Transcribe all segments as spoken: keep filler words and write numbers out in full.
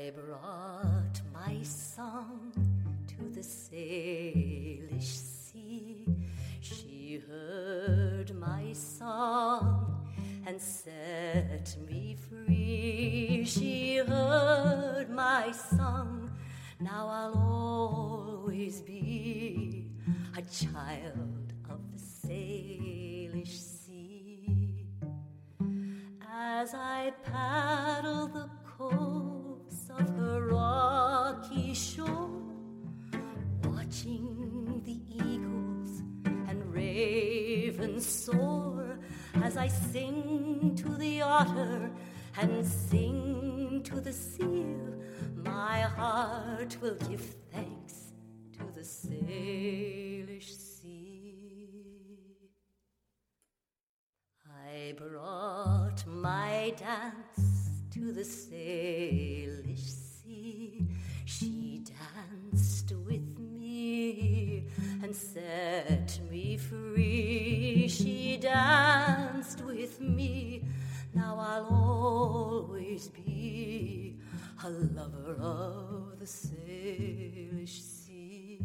I brought my song to the sailish sea. She heard my song and set me free. She heard my song, now I'll always be a child of the sailish sea. As I paddle the coves of her rocky shore, watching the eagles and ravens soar, as I sing to the otter and sing to the seal, my heart will give thanks to the sailish sea. I brought my dance to the sailish sea. She danced with me and set me free. She danced with me, now I'll always be a lover of the sailish sea.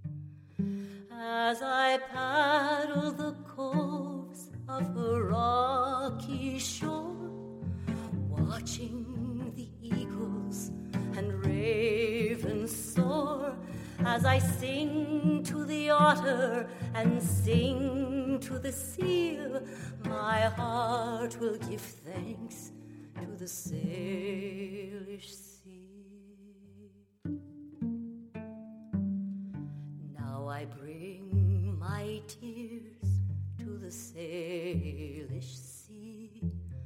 As I paddle the coves of her rocky shore, watching the eagles and ravens soar, as I sing to the otter and sing to the seal, my heart will give thanks to the sailish sea. Now I bring my tears to the sailish sea.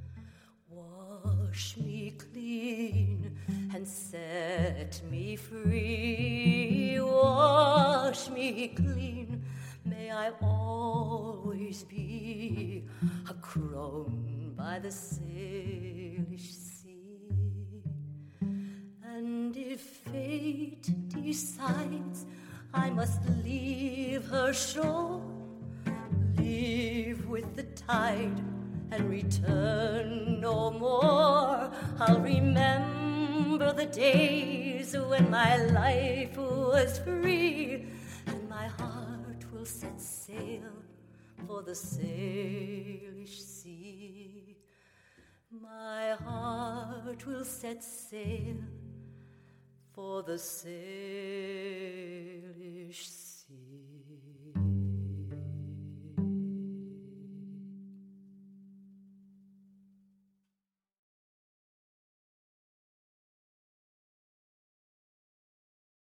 Wash me clean and set me free. Wash me clean, may I always be a crone by the sailish sea. And if fate decides I must leave her shore, leave with the tide and return no more, I'll remember the days when my life was free, and my heart will set sail for the sailish sea. My heart will set sail for the sailish